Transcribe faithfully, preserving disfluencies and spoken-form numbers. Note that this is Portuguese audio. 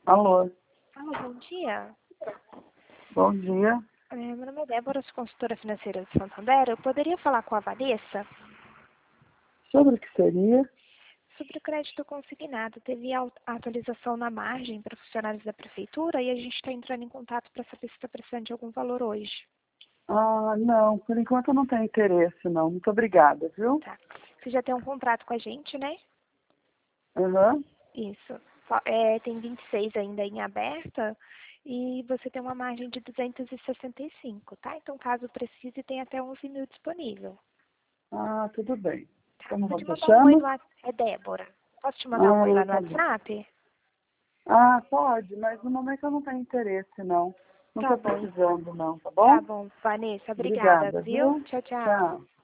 Alô, Alô, bom dia. bom dia. É, meu nome é Débora, sou consultora financeira de Santander. Eu poderia falar com a Vanessa Sobre o que seria? sobre o crédito consignado. Teve au- atualização na margem para funcionários da prefeitura e a gente está entrando em contato para saber se está precisando de algum valor hoje. Ah, não, por enquanto eu não tenho interesse, não. Muito obrigada, viu? Tá. Você já tem um contrato com a gente, né? Aham. Isso. Fa- é, tem vinte e seis ainda em aberta e você tem uma margem de duzentos e sessenta e cinco, tá? Então, caso precise, tem até onze mil disponível. Ah, tudo bem. Tá. Como Vou te você mandar um oi chama? no WhatsApp. É Débora. Posso te mandar um Ah, oi lá eu no também. WhatsApp? Ah, pode, mas no momento eu não tenho interesse, não. Não Tá estou bom. precisando, não, tá Tá bom? bom, Vanessa. Obrigada, Obrigada, viu? viu? Tchau, tchau. Tchau.